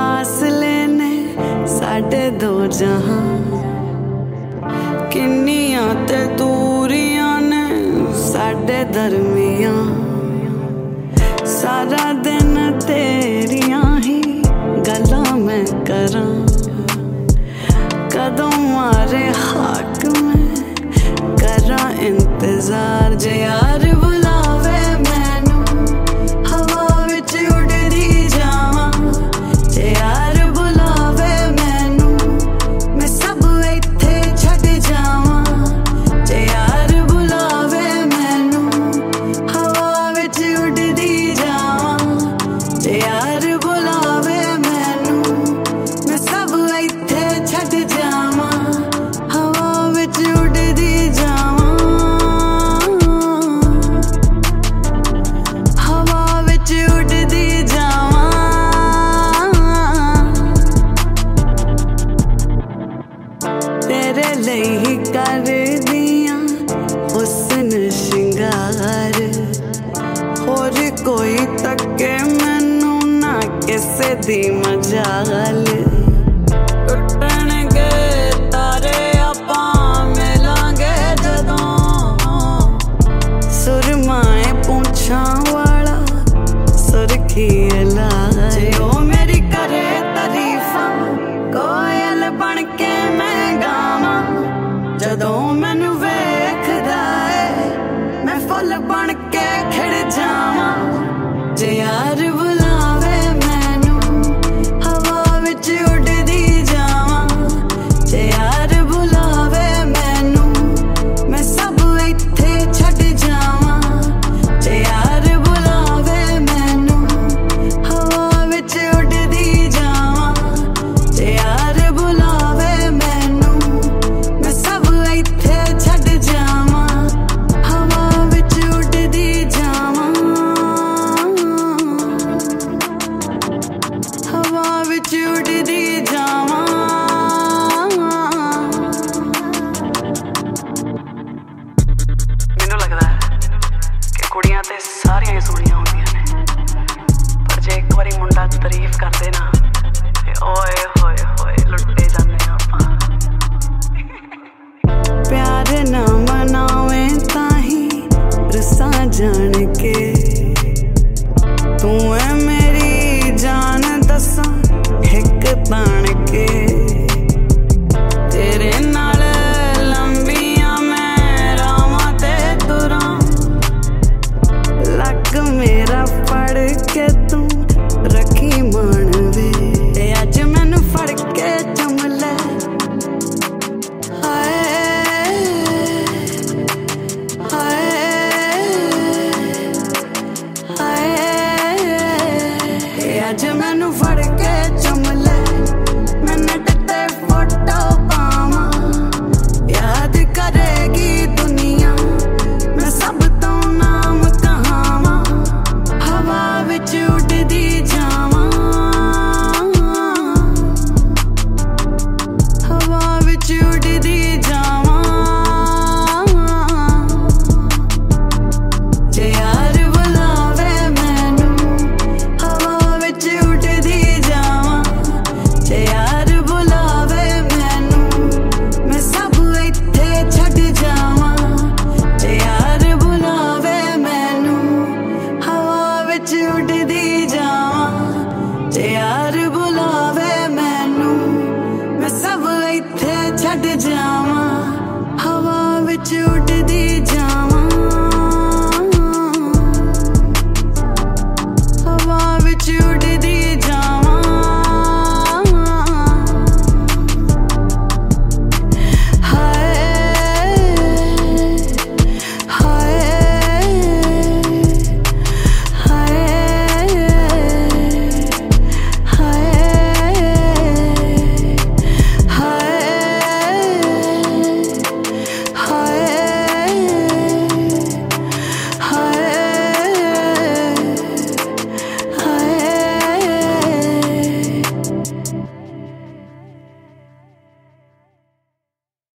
फासले ने साढ़े दो जहां, किन्नियां ते दूरियां ने साढ़े दरमियां। सारा दिन तेरियां ही गल्लां मैं करां, कदों मारे हाक में करां इंतजार। जे यार बुलावे मैनू हवा विच उड़दी जावां, जे यार बुलावे मैनू मैं सब इत्थे छड्ड जावां। जे यार बुलावे मैनू हवा विच उड़दी जावां, जे यार बुलावे मैनू मैं सब इत्थे छड्ड जावां, हवा विच उड़दी जावां, हवा विच उड़दी जावां। तेरे लई ही करदियां हुस्न शिंगार, होर कोई तके मैनू ना किसे दी मजाल। टुटणगे तारे आपां मिलांगे जदों, सुरमाए पूंछां वाला सुरखी लाल। जे ओ मेरी करे तारीफां कोयल बन के मैं गावां, जदों मैनू वेखदा है मैं फुल बन के खिड़ जावां। जे यार बुलावे मैनू हवा विच उड़दी जावां, जे यार बुलावे मैनू मैं सब इत्थे छड्ड जावां। जे यार बुलावे मैनू हवा विच उड़दी जावां, जे यार बुलावे मैनू मैं सब इत्थे छड्ड जावां, हवा विच उड़दी जावां, हवा विच उड़दी जावां। ਮੈਨੂੰ ਲੱਗਦਾ ਹੈ ਕਿ ਕੁੜੀਆਂ ਤੇ ਸਾਰੀਆਂ ਹੀ ਸੋਹਣੀਆਂ ਹੁੰਦੀਆਂ ਨੇ, ਪਰ ਜੇ ਇੱਕ ਵਾਰੀ ਮੁੰਡਾ ਤਾਰੀਫ ਕਰਦੇ ਨਾ ਤੇ ਓਏ ਹੋਏ ਹੋਏ ਲੁੱਟੇ ਜਾਂਦੇ ਆ ਆਪਾਂ। प्यार ना मनावे ताही रसा जान के, तू है मेरी जान दसा हिक तान के। तेरे नाल लंबियां मैं रावां ते तुरां, लग मेरा फड़ के तू रखी मान वे। ते अज मैनू फड़ के चुम ले, अज मैनू फड़ के चुम ले, मैं नेट ते फोटो पावां। याद करेगी दुनिया मैं सब तो नाम कहावां, हवा विच उड़दी जावां, हवा विच उड़दी जावां। जे यार बुलावे मैनू हवा विच उड़दी जावां, जे यार बुलावे मैनू मैं सब इत्थे छड्ड जावां, जे यार बुलावे मैनू हवा विच उड़दी जावां, जे यार बुलावे मैनू मैं सब इत्थे छड्ड जावां।